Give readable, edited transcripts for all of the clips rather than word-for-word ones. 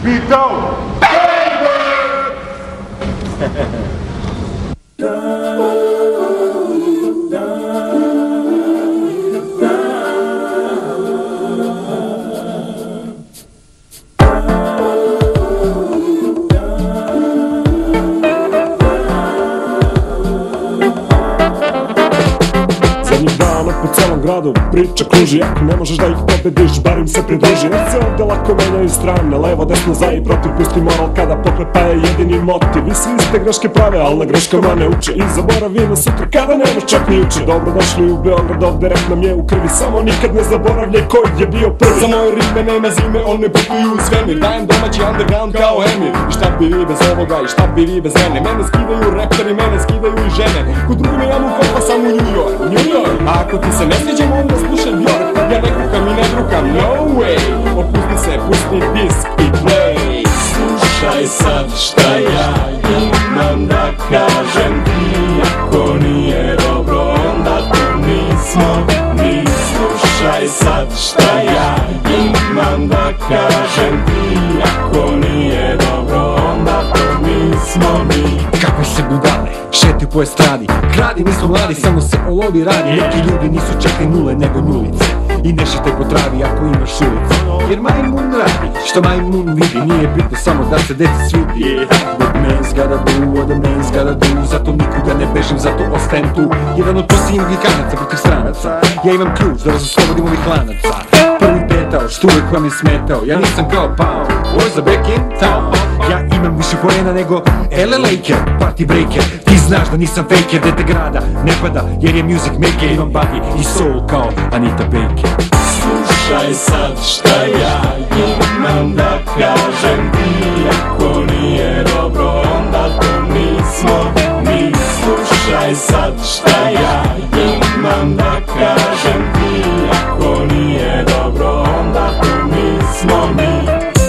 Pitao! Zadnjih dana po celom gradu priča kruži. Ako ne možeš da ih pobediš, bar im se pridruži. Jer se ovde lako menjaju strane, levo, desno, za i protiv. Pusti moral kada poklepa je jedini motiv. I svi iste greške prave, al na greškama ne uče. I zaboravi na sutra kada nemaš čak ni uče. Dobrodošli u Beograd, ovde rap nam je u krvi. Samo nikad ne zaboravljaj ko je bio prvi. Za moje rime nema zime, one putuju u svemir. Dajem domaći underground kao emir. I šta bi vi bez ovoga, i šta bi vi bez mene. Mene skidaju repteri, mene skidaju i žene. Kod drugime ja mu kopa sam u New York, New York. A ako ti se ne sviđam, onda slušaj Bjork. Ja ne kukam i ne drukam, no way. Opusti se, pusti disk i play. Slušaj sad šta ja imam da kažem ti. Ako nije dobro, onda to nismo mi. Slušaj sad šta ja imam da kažem ti. Ako nije dobro, onda to nismo mi. Kakve se budale, šeti po estradi. Kradi, nismo mladi, samo se o lovi radi. Neki ljudi nisu čak ni nule nego nulice. I ne šetaj po travi ako imaš ulice. Jer majmun radi, što majmun vidi. Nije bitno samo da se deci svidi. What man's gotta do, what a man's gotta do. Zato nikuda ne bežim, zato ostajem tu. Jedan od posljednjih vikanaca protiv stranaca. Ja imam ključ da vas oslobodim ovih lanaca. Prvi petao, što uvek vam je smetao. Ja nisam kao Pao, boys are back in town. Ja imam više poena nego LA Laker, party breaker. Ti znaš da nisam faker, dete grada ne pada jer je music maker. Imam body i soul kao Anita Baker. Slušaj sad šta ja imam da kažem ti. Ako nije dobro, onda to nismo mi. Slušaj sad šta ja imam da kažem ti. Ako nije dobro, onda to nismo mi.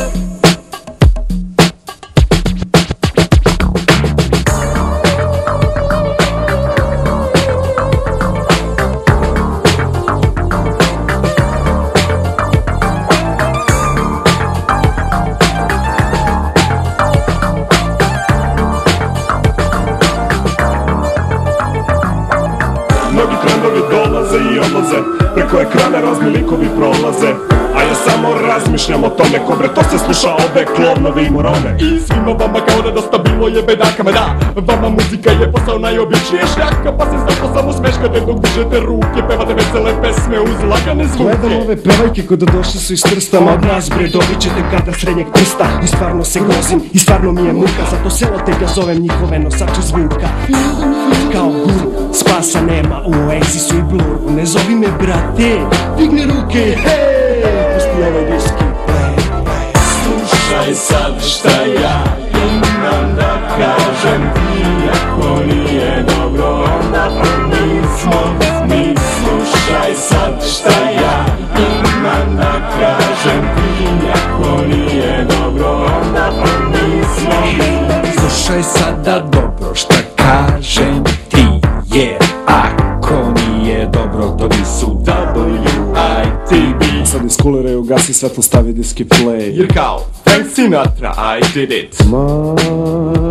Mnogi trendovi dolaze i odlaze, preko ekrana razni likovi prolaze. A ja samo razmišljam o tome ko bre to se sluša ove klovnove i morone. I svima vama kao da dosta bilo je bedakama, da. Vama muzika je posao najobičnije šljaka. Pa se zato samo smeškate dok dižete ruke. Pevate vesele pesme uz lagane zvuke. Gledam ove pevajke ko da došli su iz Trsta. Ma od nas bre dobit ćete kada srednjeg prsta. I stvarno se grozim, i stvarno mi je muka. Zato selo te ga zovem njihove nosače zvuka. Kao guru, spasa nema u Oasisu i Bluru. Ne zovi me brate, digni ruke, hej, pusti ovaj diski. Slušaj sad šta ja imam da kažem ti. Ako nije dobro, onda to nismo mi. Slušaj sad šta ja imam da kažem ti. Ako nije dobro, onda to nismo mi. Slušaj sada dobro šta kažem ti. Jer ako nije dobro, to nisu WITB. Sad iskuliraju, gasi svetlo, stavi diski play. Jer kao Frank Sinatra, I did it.